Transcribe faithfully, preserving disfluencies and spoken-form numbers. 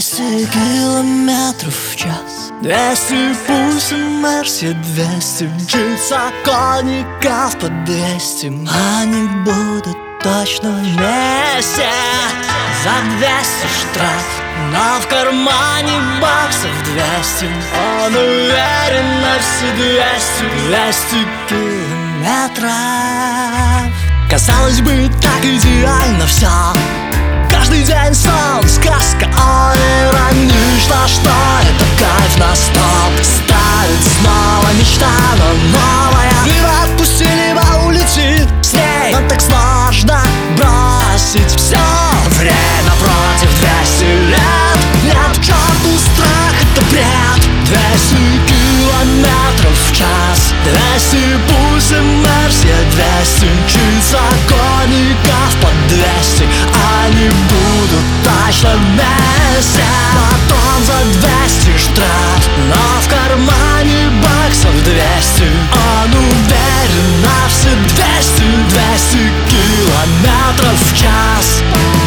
Двести километров в час, двести пульса Мерси, двести джип Сокольников по двести. Они будут точно вместе. За двести штраф, но в кармане баксов двести. Он уверен на все двести. Двести километров. Казалось бы, так идеально все. Каждый день сон, сказка, о, иронично, что это кайф на стоп. Ставит снова мечта, но новая. Либо отпусти, либо улети с ней. Нам так сложно бросить все. Время против двести лет. Нет, к черту страх, это бред. Двести километров в час, двести пульсов Мерси, двести джип Сокольников по двести. Они будут точно вместе. Потом за двести штраф, но в кармане баксов двести. Он уверен на все двести. Двести километров в час.